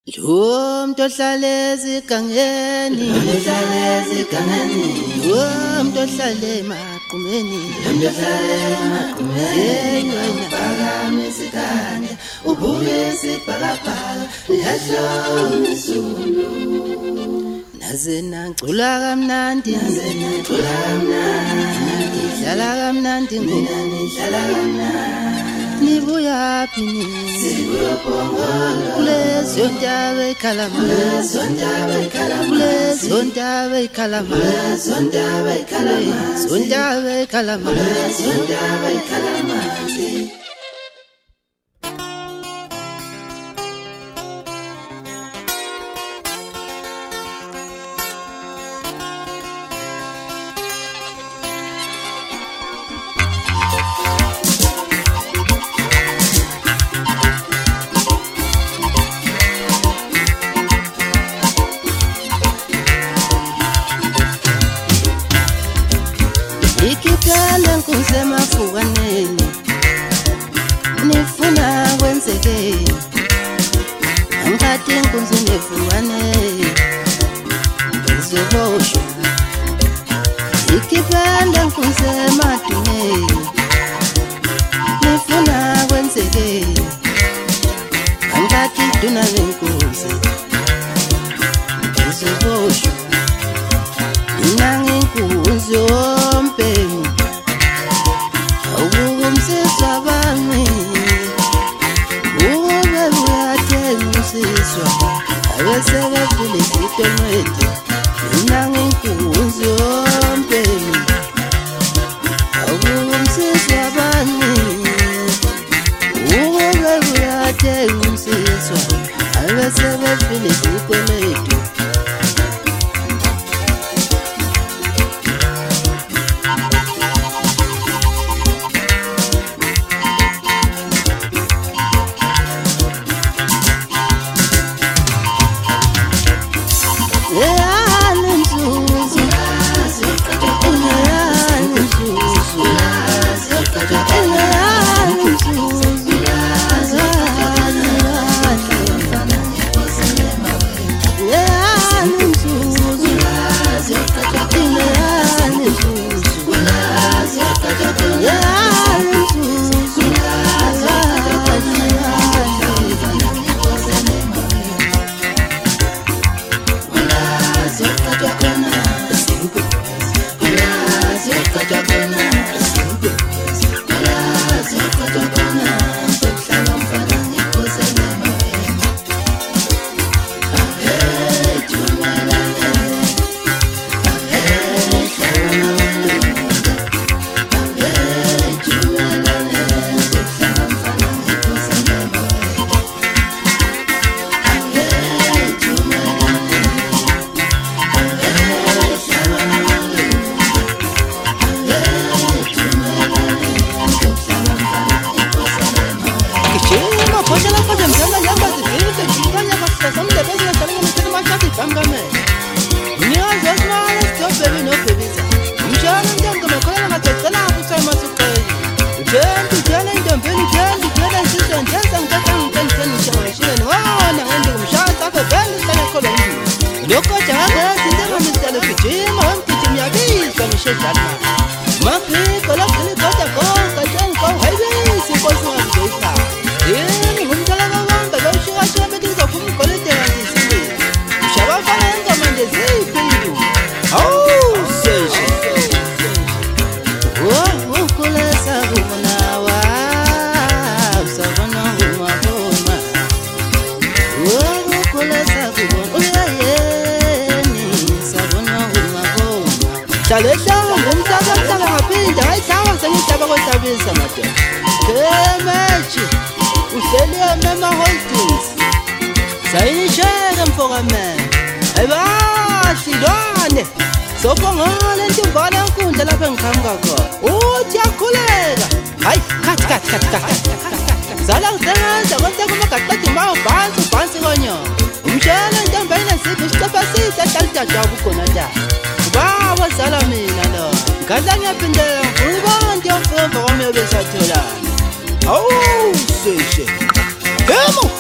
Umuntu ohlala ezigangeni, umuntu ohlala emaqumeni, Phakama isikande ubuke isibhakabhaka liyahloma izulu naze nacula kamnandi, ngihlala kamnandi mina ngihlala kamnandi nibuyaphi sibuya Pongola kulezo ntaba ekhalama, kulezo ntaba ekhalama kulezo ntaba ekhalama, kulezo ntaba ekhalama kulezo ntaba ekhalama. kulezo ntaba ekhalama Ikipele nkunze mafukaneni, nifuna kwenzeke angikhathi inkunzi nefukane ngizoboshwa. Ikipele nkunze madumeni, nifuna kwenzeke angikhathi iduna lenkunzi ngizoboshwa. Mina nginkunzi yomphenyi awukumsizwa bami, ube buyathengisiswa abesebefile isitonwedi. Mina nginkunzi yomphenyi awukumsizwa bami, ube buyathengisiswa abesebefile isitonwedi. Awu seshe, demo